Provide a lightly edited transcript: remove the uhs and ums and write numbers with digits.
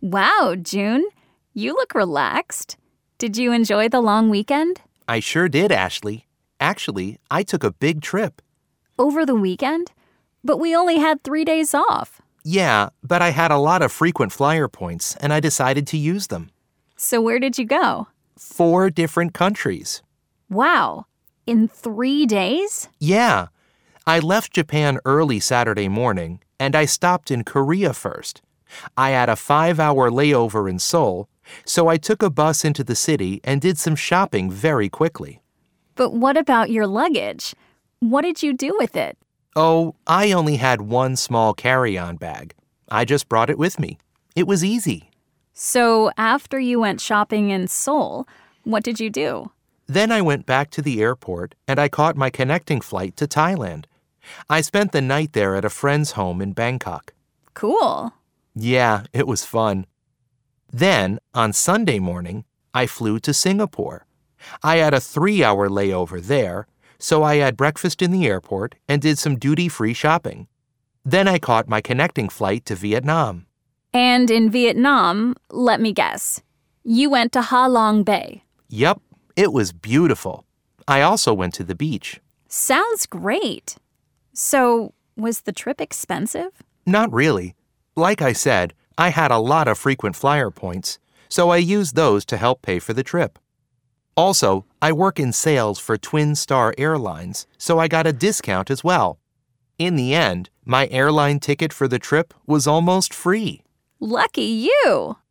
Wow, June, you look relaxed. Did you enjoy the long weekend? I sure did, Ashley. Actually, I took a big trip. Over the weekend? But we only had 3 days off. Yeah, but I had a lot of frequent flyer points, and I decided to use them. So where did you go? 4 different countries. Wow, in 3 days? Yeah. I left Japan early Saturday morning, and I stopped in Korea first. I had a 5-hour layover in Seoul, so I took a bus into the city and did some shopping very quickly. But what about your luggage? What did you do with it? Oh, I only had one small carry-on bag. I just brought it with me. It was easy. So after you went shopping in Seoul, what did you do? Then I went back to the airport and I caught my connecting flight to Thailand. I spent the night there at a friend's home in Bangkok. Cool. Yeah, it was fun. Then, on Sunday morning, I flew to Singapore. I had a 3-hour layover there, so I had breakfast in the airport and did some duty-free shopping. Then I caught my connecting flight to Vietnam. And in Vietnam, let me guess, you went to Ha Long Bay. Yep, it was beautiful. I also went to the beach. Sounds great. So, was the trip expensive? Not really. Like I said, I had a lot of frequent flyer points, so I used those to help pay for the trip. Also, I work in sales for Twin Star Airlines, so I got a discount as well. In the end, my airline ticket for the trip was almost free. Lucky you!